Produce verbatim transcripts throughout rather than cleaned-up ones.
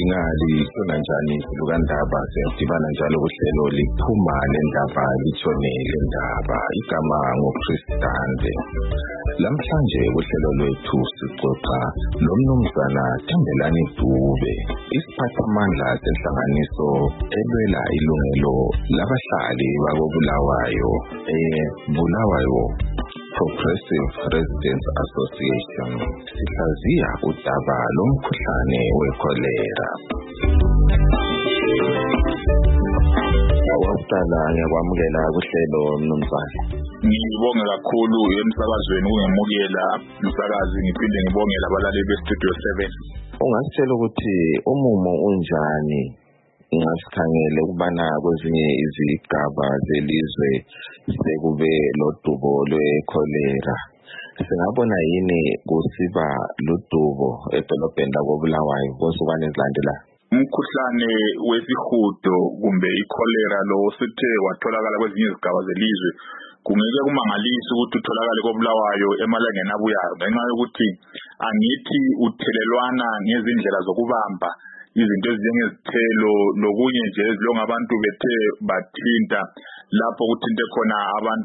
Ngali kunanjani lukandaba siyadibana njalo kuhlelo liphuma lendaba litshone lendaba igama ngoChristande. Lamhlanje kuhlelo lwethu sixoxa nomnumzana Thembelani Dube, isiphathamandla senhlanganiso elwela ilungelo labahlali bakoBulawayo eBulawayo Progressive Residents Association. Sihlaziya udaba lomkhuhlane wekholera. Awaqala ngiyakwamukela kuhlelo mnumzane. Ngibonge kakhulu emsakazweni ungemukela umsakazi, ngiphinde ngibonge labalali beStudio seven. Ungasitshela ukuthi umumo unjani ngasikhangele ukubana kwezinye izigaba zelizwe sekube lodubo lwekholera? Singabona yini kusiba lodubo edolobheni lakoBulawayo kosukwane ezilandela? Umkhuhlane wesihudo kumbe ikholera lo sithe watholakala kwezinye izigaba zelizwe kungeke kumangalisi ukuthi utholakale koBulawayo emalangeni abuyayo, ngenxa yokuthi angithi uthelelwana ngezindlela zokubamba izinto ezinjengezithelo lokunye nje ezilonga abantu bethe bathinta lapho kuthinte khona abantu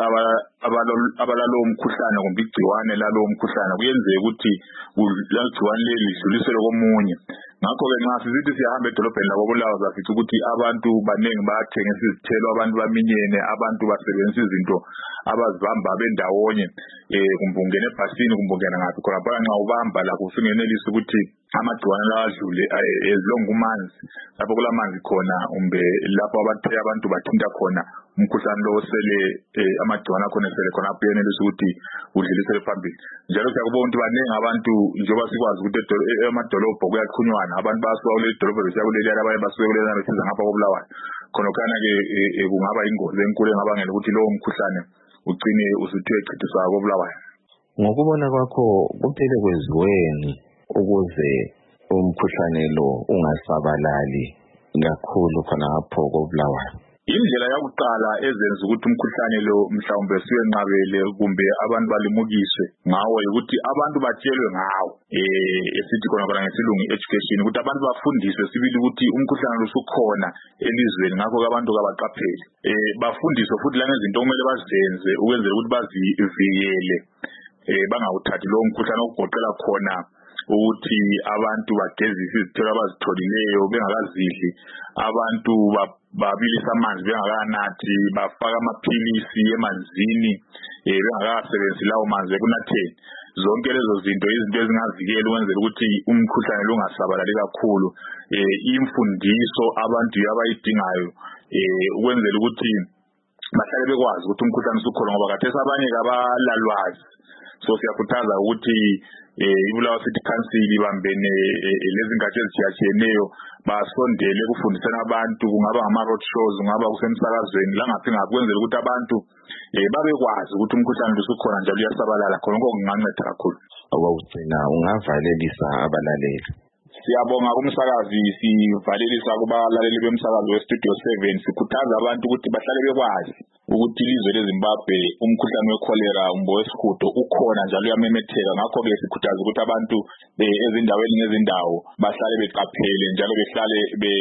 abalalo umkhuhlane kumbe igciwane lalo umkhuhlane, kuyenzeka ukuthi igciwane leli lidlulisele komunye. Ngakho-ke nxa sizithi siyahamba edolobheni lakoBulawayo safica ukuthi abantu baningi bayathengisa izithelo, abantu baminyene, abantu basebenzisa izinto abazibamba bendawonye, eh kumbe ungena ebhasini kumbe ungena ngaphi khona phela nxa ubamba lakho usungenelisa ukuthi amagciwane lawa adlule ezilonga umanzi lapho kulamanzi khona umbe lapho abathe abantu bathinta khona umkhuhlane lo sele amagciwane akhona sele khona ayenelisa ukuthi udlulisele phambili. Njalo siyakubona ukuthi baningi abantu njengoba sikwazi ukuthi emadolobho kuyachunywana, abantu basuka kuleli dolobho besiya kuleli abanye basuka kuleli besiza ngapha koBulawayo. Khonokana ke kungaba ingozi enkulu engabangela ukuthi lowo mkhuhlane ugcine usuthe echithisa koBulawayo. Ngokubona kwakho kumele kweziweni ukuze umkhuhlane lo ungasabalali kakhulu khona lapho koBulawayo? Indlela yakuqala ezenza ukuthi umkhuhlane lo mhlawumbe siwenqabele kumbe abantu balimukiswe ngawo ukuthi abantu batshelwe ngawo, eh esithi khona khona ngesilungu education, ukuthi abantu bafundiswe sibili ukuthi umkhuhlane lo usukhona elizweni, ngakho abantu kabaqaphele. Eh bafundiswe futhi langezinto okumele bazenze ukwenzela ukuthi bazivikele eh bangawuthathi lo mkhuhlane okugoqela khona ukuthi abantu bagezise izithelo abazitholileyo bengakazidli, abantu babilisa amanzi bengakanathi, bafaka amaphilisi emanzini eh bengakasebenzisi lawo manzi ekunatheni. Zonke lezo zinto izinto ezingavikela ukwenzela ukuthi umkhuhlane lo ungasabalali kakhulu. Eh imfundiso abantu abayidingayo eh ukwenzela ukuthi bahlale bekwazi ukuthi umkhuhlane usukhona, ngoba kathesi abanye kabalalwazi. So siyakhuthaza ukuthi eh iBulawayo City Council ibambene lezi ngatshe ezijiyajiyeneyo basondele ukufundisana abantu, kungaba ngama road shows, kungaba kusemsakazweni langaphi ngaphi, kwenzela ukuthi abantu eh babekwazi ukuthi umkhuhlane usukhona njalo uyasabalala. Khona kunganceda kakhulu. Awugcina ungavalelisa abalaleli. Siyabonga kumsakazi, sivalelisa kubalaleli bemsakazi weStudio seven, sikhuthaza abantu ukuthi bahlale bekwazi ukuthi ilizwe leZimbabwe umkhuhlane wekholera umbo wesihudo ukhona njalo uyamemetheka. Ngakho-ke sikhuthaza ukuthi abantu ezindaweni ngezindawo bahlale beqaphele njalo behlale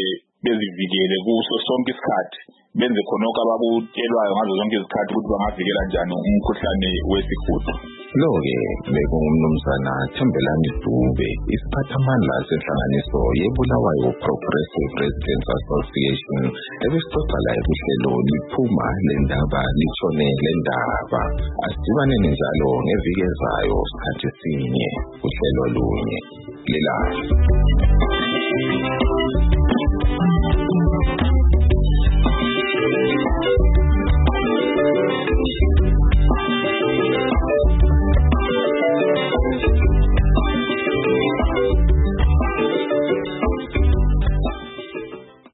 bezivikele kuso sonke isikhathi, benze khonokho abakutshelwayo ngazo zonke izikhathi ukuthi bangavikela njani umkhuhlane wesihudo. Lo-ke bekungumnumzana Thembelani Dube, isiphathamandla senhlanganiso yeBulawayo Progressive Residents Association, ebesixoxa laye kuhlelo liphuma lendaba litshone lendaba. Asidibaneni njalo ngeviki ezayo sikhathi sinye kuhlelo lunye. Lila